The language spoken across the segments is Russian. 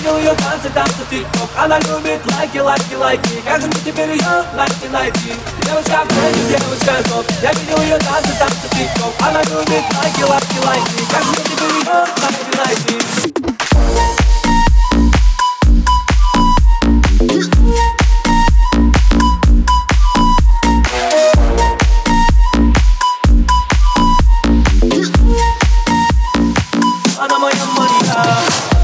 видел ее танцы, танцы в тик-ток. Она любит лайки, лайки, лайки. Как же мне теперь ее найти? Девочка в тренде, девочка топ. Я видел ее танцы, танцы в тик-ток. Она любит лайки, лайки, лайки. Как же мне теперь ее найти? Она моя мания.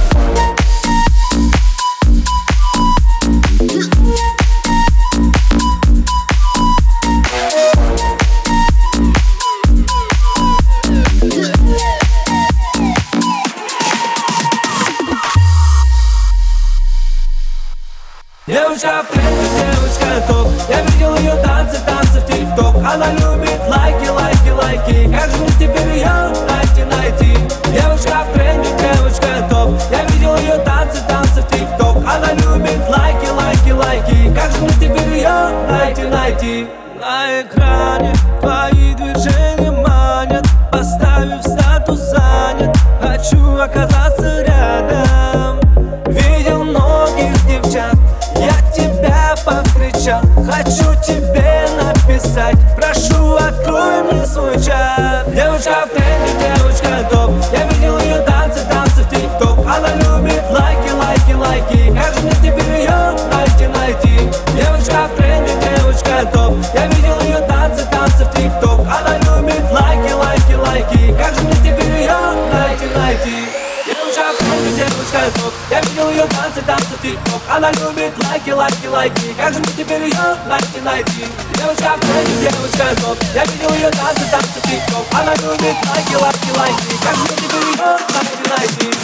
Девочка в тренде, девочка топ. Я видел ее танцы, танцы в тик-ток. Она любит лайки, лайки, лайки. Как же мне теперь ее найти? Девочка в тренде, девочка топ. Я видел ее танцы, танцы в тик-ток. Она любит лайки, лайки, лайки. Как же мне теперь ее найти? На экране твои движения манят. Поставив статус занят, хочу оказаться рядом. Видел многих девчат, я тебя повстречал. Хочу тебе написать, прошу, открой мне свой чат. Девочка в тренде, девочка топ. Я видел ее танцы, танцы в тик-ток. Она любит лайки, лайки, лайки. Как же мне теперь ее найти? Девочка в тренде, девочка топ. Я видел ее танцы, танцы в тик-ток. Она любит лайки, лайки, лайки. Как же мне теперь ее найти? Девочка в тренде, девочка топ. Я видел ее танцы, танцы в тик-ток. Она любит лайки, лайки, лайки. Как же мне теперь ее найти? Девочка в тренде, девочка топ. Я видел ее танцы, танцы в тик-ток. Она любит лайки, лайки, лайки. Как же мне теперь ее найти?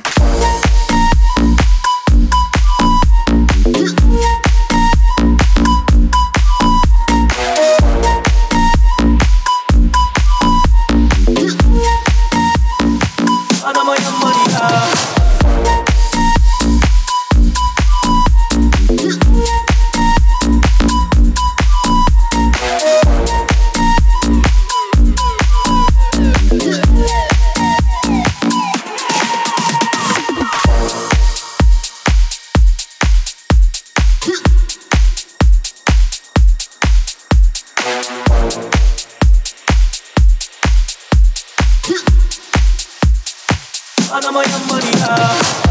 Она моя мания. Она моя мания.